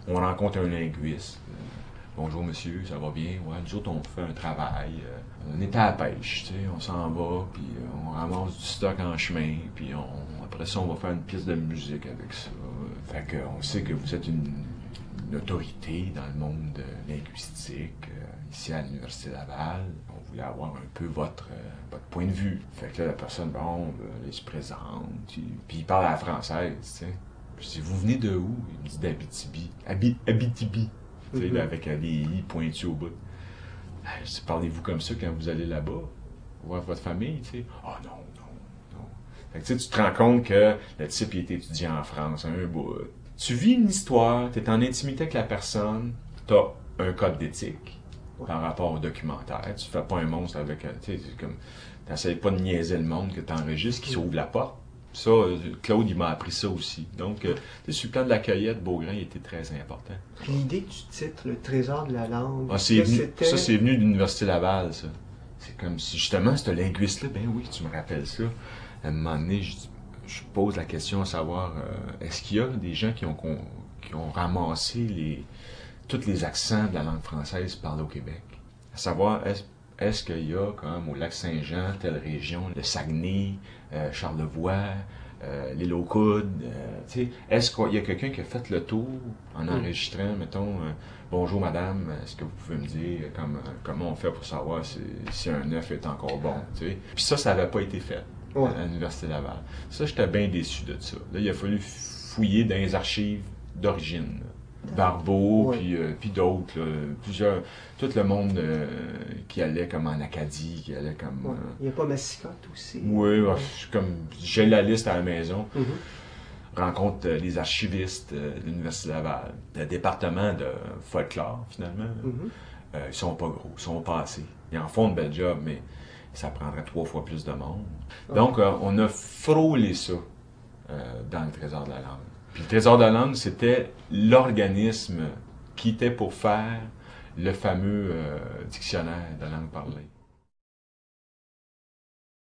on rencontre un linguiste. Bonjour monsieur, ça va bien? Ouais, nous autres, on fait un travail. On est à la pêche, tu sais, on s'en va, puis on ramasse du stock en chemin, puis après ça, on va faire une pièce de musique avec ça. Fait qu'on sait que vous êtes une autorité dans le monde linguistique, ici à l'Université Laval. On voulait avoir un peu votre point de vue. Fait que là, la personne, bon, elle se présente, puis il parle à la française, tu sais. Je dis, vous venez de où? Il me dit d'Abitibi. Abitibi. Tu sais, avec les i pointus au bout. Je dis, parlez-vous comme ça quand vous allez là-bas? Voir votre famille, tu sais? Ah non. Fait que tu te rends compte que le type, il est étudiant en France, un bout. Tu vis une histoire, tu es en intimité avec la personne, tu as un code d'éthique par rapport au documentaire. Tu fais pas un monstre avec... Tu sais, comme... T'essayes pas de niaiser le monde que tu enregistres, qui s'ouvre la porte. Ça, Claude, il m'a appris ça aussi. Donc, sur le plan de la cueillette, Beaugrain, il était très important. L'idée du titre, le trésor de la langue, ça, c'est venu de l'Université Laval, ça. C'est comme si, justement, ce linguiste-là, ben oui, tu me rappelles ça. À un moment donné, je pose la question à savoir, est-ce qu'il y a des gens qui ont ramassé tous les accents de la langue française parlés au Québec? À savoir, est-ce qu'il y a, comme au Lac-Saint-Jean, telle région, le Saguenay, Charlevoix, l'île aux Coudes, est-ce qu'il y a quelqu'un qui a fait le tour en enregistrant, mettons, bonjour madame, est-ce que vous pouvez me dire comment on fait pour savoir si un œuf est encore bon, tu sais? Puis ça n'avait pas été fait à l'Université Laval. Ça, j'étais bien déçu de ça. Là, il a fallu fouiller dans les archives d'origine. Barbeau, puis d'autres, plusieurs, tout le monde qui allait comme en Acadie, qui allait comme... Il n'y a pas Massicotte aussi. Oui, comme j'ai la liste à la maison. Rencontre les archivistes de l'Université Laval, le département de folklore, finalement. Ils sont pas gros, ils sont pas assez. Ils en font de bel job, mais ça prendrait 3 fois plus de monde. Donc, on a frôlé ça dans le Trésor de la langue. Puis le Trésor de la langue, c'était l'organisme qui était pour faire le fameux dictionnaire de langue parlée.